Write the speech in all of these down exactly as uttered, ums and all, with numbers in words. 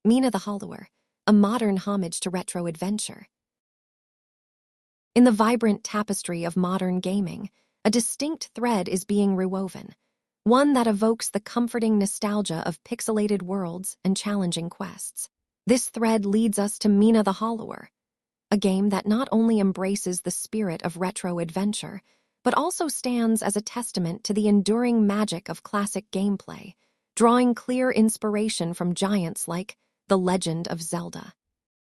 Mina the Hollower, a modern homage to retro adventure. In the vibrant tapestry of modern gaming, a distinct thread is being rewoven, one that evokes the comforting nostalgia of pixelated worlds and challenging quests. This thread leads us to Mina the Hollower, a game that not only embraces the spirit of retro adventure, but also stands as a testament to the enduring magic of classic gameplay, drawing clear inspiration from giants like The Legend of Zelda.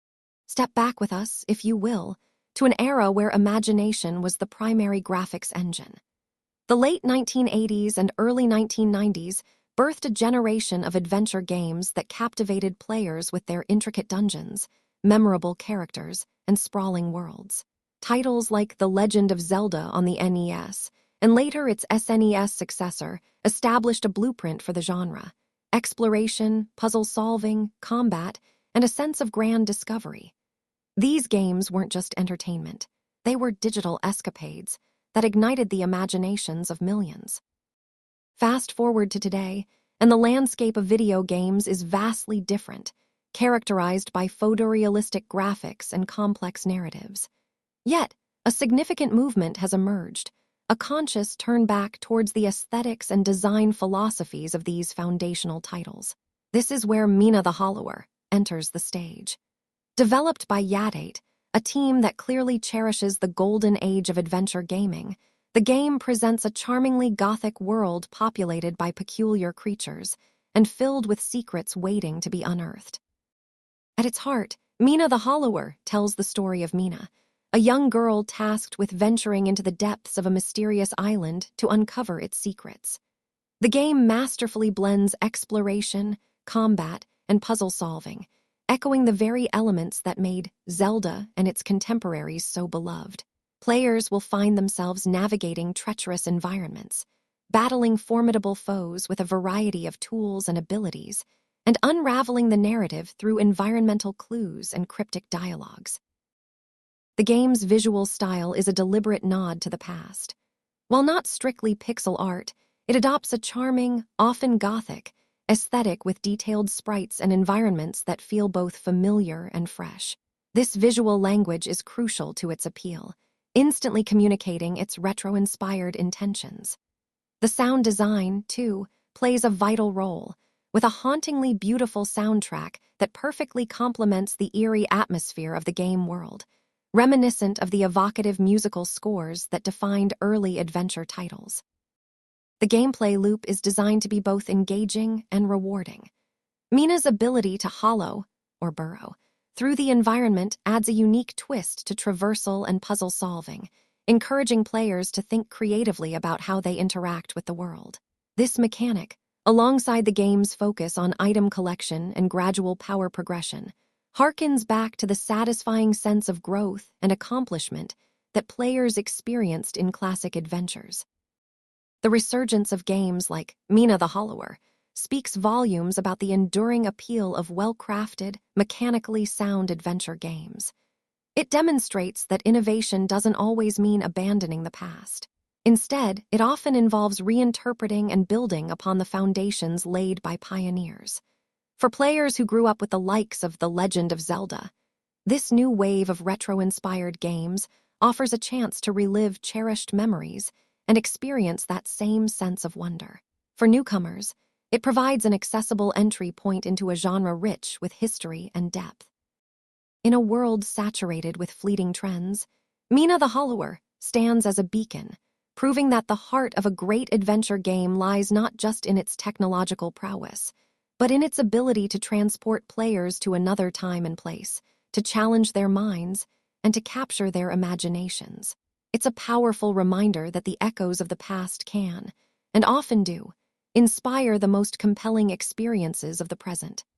Step back with us, if you will, to an era where imagination was the primary graphics engine. The late nineteen eighties and early nineteen nineties birthed a generation of adventure games that captivated players with their intricate dungeons, memorable characters, and sprawling worlds. Titles like The Legend of Zelda on the N E S, and later its S N E S successor, established a blueprint for the genre: exploration, puzzle-solving, combat, and a sense of grand discovery. These games weren't just entertainment. They were digital escapades that ignited the imaginations of millions. Fast forward to today, and the landscape of video games is vastly different, characterized by photorealistic graphics and complex narratives. Yet, a significant movement has emerged, a conscious turn back towards the aesthetics and design philosophies of these foundational titles. This is where Mina the Hollower enters the stage. Developed by Yadate, a team that clearly cherishes the golden age of adventure gaming, the game presents a charmingly gothic world populated by peculiar creatures and filled with secrets waiting to be unearthed. At its heart, Mina the Hollower tells the story of Mina, a young girl tasked with venturing into the depths of a mysterious island to uncover its secrets. The game masterfully blends exploration, combat, and puzzle solving, echoing the very elements that made Zelda and its contemporaries so beloved. Players will find themselves navigating treacherous environments, battling formidable foes with a variety of tools and abilities, and unraveling the narrative through environmental clues and cryptic dialogues. The game's visual style is a deliberate nod to the past. While not strictly pixel art, it adopts a charming, often gothic, aesthetic with detailed sprites and environments that feel both familiar and fresh. This visual language is crucial to its appeal, instantly communicating its retro-inspired intentions. The sound design, too, plays a vital role, with a hauntingly beautiful soundtrack that perfectly complements the eerie atmosphere of the game world, reminiscent of the evocative musical scores that defined early adventure titles. The gameplay loop is designed to be both engaging and rewarding. Mina's ability to hollow, or burrow, through the environment adds a unique twist to traversal and puzzle solving, encouraging players to think creatively about how they interact with the world. This mechanic, alongside the game's focus on item collection and gradual power progression, harkens back to the satisfying sense of growth and accomplishment that players experienced in classic adventures. The resurgence of games like Mina the Hollower speaks volumes about the enduring appeal of well-crafted, mechanically sound adventure games. It demonstrates that innovation doesn't always mean abandoning the past. Instead, it often involves reinterpreting and building upon the foundations laid by pioneers. For players who grew up with the likes of The Legend of Zelda, this new wave of retro-inspired games offers a chance to relive cherished memories and experience that same sense of wonder. For newcomers, it provides an accessible entry point into a genre rich with history and depth. In a world saturated with fleeting trends, Mina the Hollower stands as a beacon, proving that the heart of a great adventure game lies not just in its technological prowess, but in its ability to transport players to another time and place, to challenge their minds, and to capture their imaginations. It's a powerful reminder that the echoes of the past can, and often do, inspire the most compelling experiences of the present.